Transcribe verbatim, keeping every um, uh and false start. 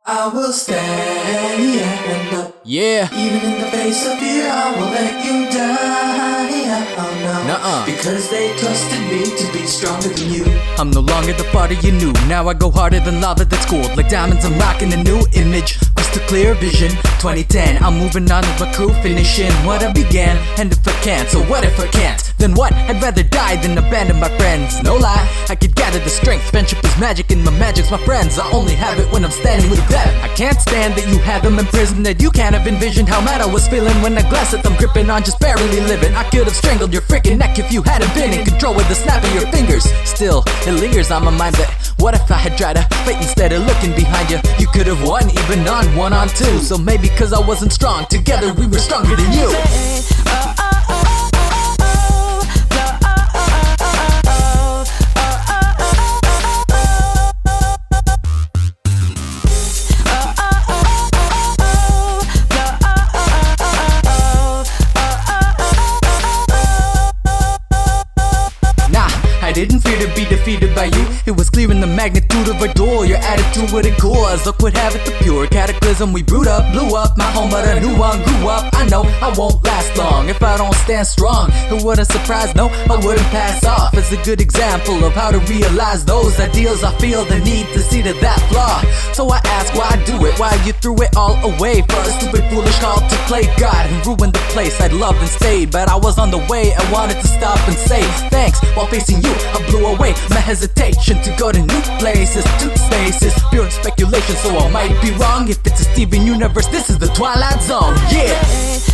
I will stand up. Yeah. Even in the face of fear, I will let you die. Oh no. Nuh-uh. Because they trusted me to be stronger than you. I'm no longer the fighter you knew. Now I go harder than lava that's cooled. Like diamonds, I'm rocking a new image. Crystal clear vision. twenty ten, I'm moving on with my crew, finishing what I began. And if I can't, so what if I can't? Then what? I'd rather die than abandon my friends. No lie, I could gather the strength. Friendship is magic and my magic's my friends. I only have it when I'm standing with them. I can't stand that you have them in prison, that you can't have envisioned how mad I was feeling when I glanced at them gripping on, just barely living. I could have strangled your freaking neck if you hadn't been in control with the snap of your fingers. Still, it lingers on my mind that what if I had tried to fight instead of looking behind you? You could have won even on one on two. So maybe cause I wasn't strong, together we were stronger than you. I didn't fear to be defeated by you. It was clear in the magnitude of our duel. Your attitude wouldn't cool us. Look what havoc, the pure cataclysm. We brewed up, blew up my home, but a new one grew up. I know I won't last long if I don't stand strong. It wouldn't surprise, no, I wouldn't pass off. It's a good example of how to realize those ideals. I feel the need to see to that flaw. So I ask why I do it, why you threw it all away for a stupid foolish call to play God and ruin the place I'd loved and stayed. But I was on the way, I wanted to stop and say thanks while facing you. I blew away my hesitation to go to new places, to spaces, pure speculation, so I might be wrong. If it's a Steven Universe, this is the Twilight Zone, yeah.